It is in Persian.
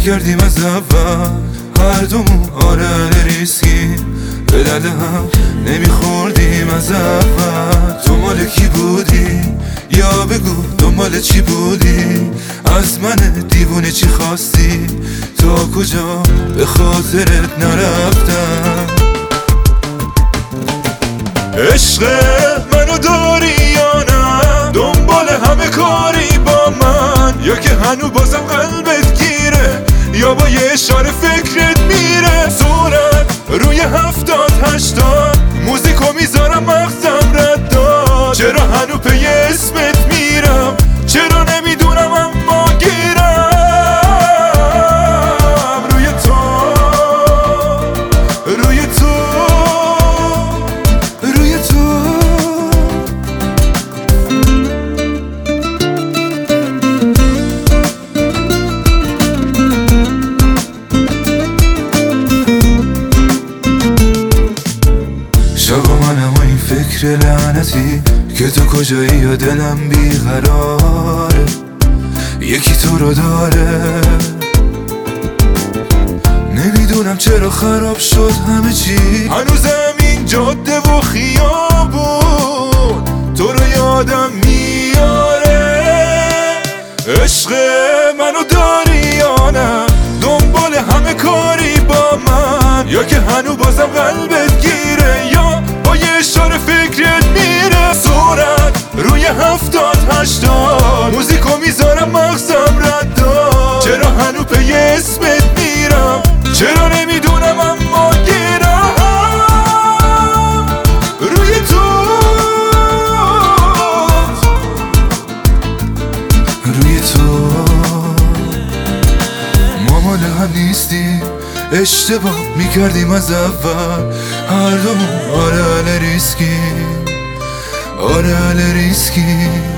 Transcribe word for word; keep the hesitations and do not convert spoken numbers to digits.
میکردیم از اول هر دومون آره ریسکی به درد هم نمیخوردیم از اول. تو مال کی بودی یا بگو دنبال چی بودی؟ از من دیوونه چی خواستی؟ تا کجا به خاطرت نرفتم؟ عشق منو داری یا نه؟ دنبال همه کاری با من، یا که هنو بازم قلبت گیره یا با یه اشاره فکرت میره؟ صورت روی هفتاد هشتاد موزیکو میذارم مغزم رد داد. چرا هنو پی اسمت میرم؟ چرا نمیدونم اما گیرم روی تو روی تو روی تو. شبا منم و این فکر لعنتی که تو کجایی یا دلم بیقراره، یکی تو رو داره. نمیدونم چرا خراب شد همه چی، هنوزم این جاده و خیابون تو رو یادم میاره. عشق منو داری یا نه؟ دنبال همه کاری با من، یا که هنو بازم قلبت گیره یا با یه اشاره فکرت میره؟ صورت روی هفتاد هشتاد موزیکو میذارم مغزم رد داد. چرا هنو پی اسمت میرم؟ چرا نمیدونم اما گیرم روی تو روی تو. ما مال هم نیستیم، اشتباه میکردیم از اول هر دومون آره ریسکی آره ریسکی.